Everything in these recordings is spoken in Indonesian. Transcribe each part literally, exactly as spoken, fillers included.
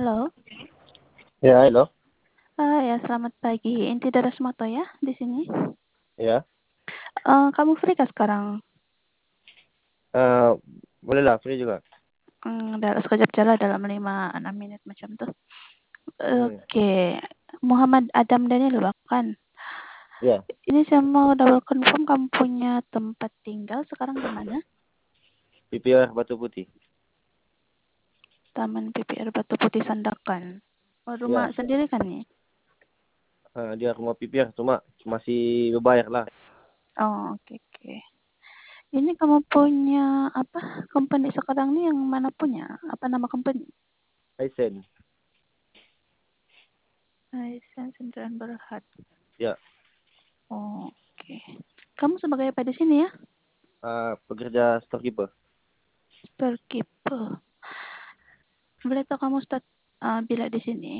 Halo. Ya, halo. Ah, ya, selamat pagi. Inti Darasmato ya di sini. Ya. Eh, kamu free kah sekarang? Eh, boleh lah, free juga. Hmm, dalam sekejap jalan dalam lima enam menit macam tuh. Hmm. Oke. Muhammad Adam Daniel bahkan. Ya, Ini saya mau double confirm kamu punya tempat tinggal sekarang di mana? P P R Batu Putih. Taman P P R Batu Putih Sandakan. Oh, rumah Ya, sendiri kan nih? eh, dia rumah P P R, cuma masih berbayar lah. Oh, oke oke. Ini kamu punya apa? Company sekarang nih yang mana punya? Apa nama company? Hisense. Hisense Sendirian Berhad. Ya, Oh, oke. Kamu sebagai apa di sini ya? eh, pekerja storekeeper. Storekeeper. Boleh tahu kamu start uh, bila di sini?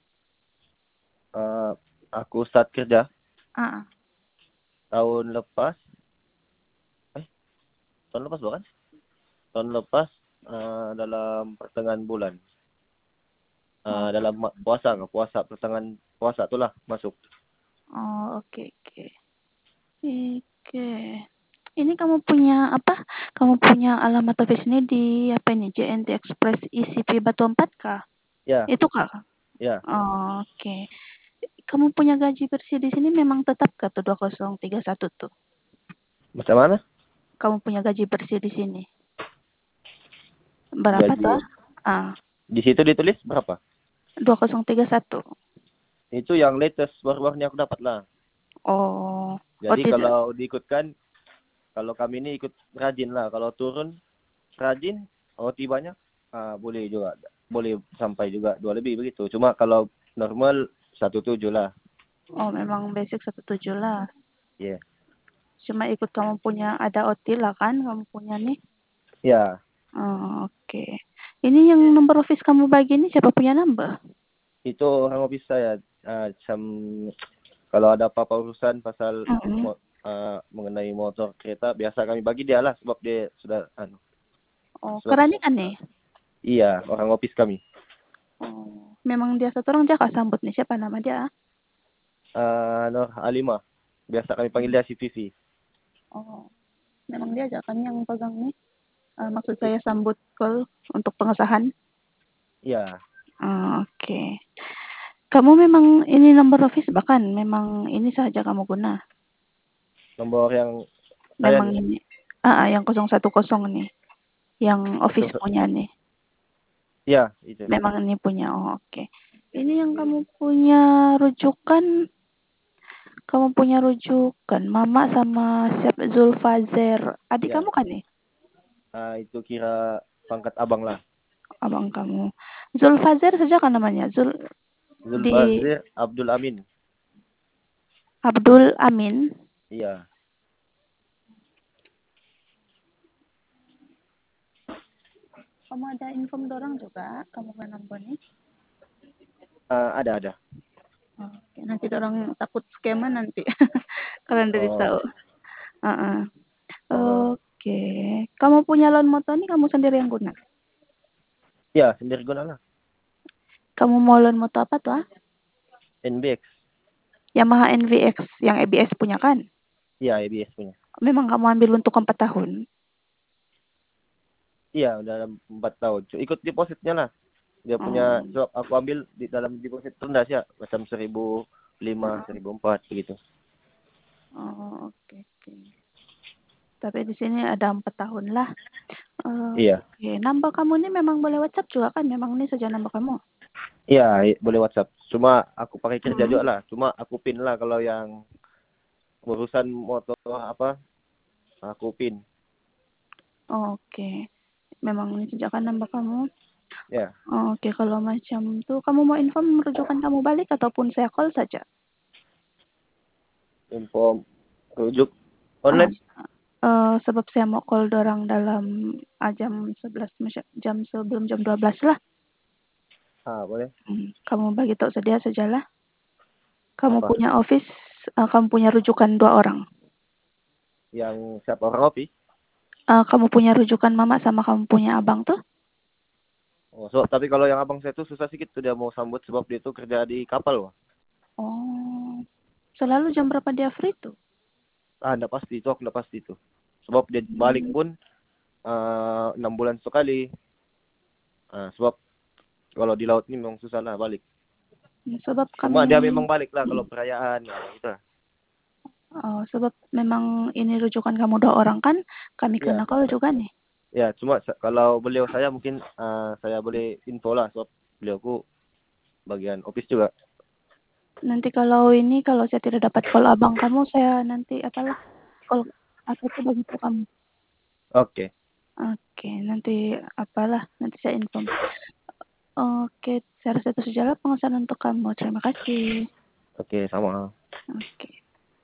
Eh, aku start kerja Ah, tahun lepas. Eh, tahun lepas bukan? Tahun lepas eh, dalam pertengahan bulan. oh, Eh, dalam ma- puasa, nggak puasa pertengahan puasa itulah masuk. oh, oke oke. Oke. Ini kamu punya apa? Kamu punya alamat office ini di apa ini? J N T Express I C P Batu Empat kah? Ya, Itu kah? ya. Oh, oke. Kamu punya gaji bersih di sini memang tetap kah tuh dua nol tiga satu tuh? Macam mana? Kamu punya gaji bersih di sini? Berapa Gaji tuh? Ah, di situ ditulis berapa? dua nol tiga satu. Itu yang latest baru-baru ini aku dapat lah. Oh, oh Jadi tidak. kalau diikutkan, kalau kami ini ikut rajin lah. Kalau turun rajin, O T banyak, ah, boleh juga. Boleh sampai juga dua lebih begitu. Cuma kalau normal satu tujuh lah. Oh, memang basic satu tujuh lah. Iya. Yeah. Cuma ikut kamu punya ada O T lah kan kamu punya nih. Ya, Oh, oke. Okay. Ini yang nomor office kamu bagi ini siapa punya number? itu orang office saya. Ah, macam kalau ada apa-apa urusan pasal Mm-hmm. mo- ah, mengenai motor kereta, biasa kami bagi dia lah sebab dia sudah anu. Oh, Sebab keren kan nih? iya, orang office kami. Oh, memang dia satu orang jaga sambut nih siapa nama dia? Ah, Nur Alima. Biasa kami panggil dia C V V. Oh, memang dia aja kan yang pegang nih. Uh, maksud saya sambut call untuk pengesahan. Iya. Oh, oke. Okay. Kamu memang ini nomor office bahkan memang ini saja kamu guna. Nomor yang saya Memang nih. ini. Ah, ah, yang nol satu nol nih. Yang office punya nih. Iya, itu. Memang ini punya. Oh, oke. Okay. Ini yang kamu punya rujukan. Kamu punya rujukan Mama sama siapa Zulfazer. Adik Ya. kamu kan nih? Ah, itu kira pangkat abang lah. Abang kamu. Zulfazer saja kan namanya. Zul di Zulfazir Abdul Amin. Abdul Amin. Iya. Kamu ada info dorong juga. Kamu kan nomor nih. Ah, ada ada. Oke, nanti orang takut skema nanti. Kalian dari Oh. tahu. Uh-uh. Oh. Oke. Kamu punya loan motor nih kamu sendiri yang guna? Ya, sendiri guna lah. Kamu mau loan motor apa tuh? Ah? N B X. Yamaha N V X yang A B S punya kan? Iya, A B S punya. Memang kamu ambil untuk empat tahun? Iya, udah empat tahun. Ikut depositnya lah. Dia punya, Oh, so aku ambil di dalam deposit rendah sih ya. Macam seribu lima, seribu empat begitu. oh oke okay, oke. Okay. Tapi di sini ada empat tahun lah. Uh, Iya. Oke, okay. Nambah kamu ini memang boleh WhatsApp juga kan? Memang ini saja nambah kamu. Iya, boleh WhatsApp. Cuma aku pakai kerja Hmm. juga lah. Cuma aku pin lah kalau yang urusan motor apa, aku pin. Oh, oke. Okay. Memang ini sejak kan nambah kamu. Ya. Oh, oke, okay. Kalau macam tuh kamu mau info merujukan kamu balik ataupun saya call saja? Info rujuk Ah, online. uh, sebab saya mau call dorang dalam uh, jam sebelas jam sebelum jam dua belas lah. Ah, boleh. Hmm, kamu bagi tahu sedia sajalah. Kamu Apa? punya office, uh, kamu punya rujukan dua orang. Yang siapa orang office? Uh, kamu punya rujukan mama sama kamu punya abang tuh? Oh, so, tapi kalau yang abang saya tuh susah sedikit tuh dia mau sambut sebab dia tuh kerja di kapal, wah. Oh, selalu jam berapa dia free tuh? Ah, enggak pasti itu, aku enggak pasti itu. Sebab dia balik Hmm. pun uh, enam bulan sekali. Uh, sebab kalau di laut ini memang susah lah balik. Sebab Cuma kami dia memang balik lah kalau perayaan, ya, gitu. Oh, sebab memang ini rujukan kamu dua orang kan, kami Ya, kenal kau juga nih. ya cuma kalau beliau saya mungkin uh, saya boleh info lah, sebab beliau ku bagian office juga. Nanti kalau ini kalau saya tidak dapat call abang kamu, saya nanti apalah call apa itu bagi kamu. Oke. Okay. Oke, nanti apalah nanti saya inform. Oke, saya rasa itu sajalah pengesahan untuk kamu. Terima kasih. Oke, okay, sama. Oke.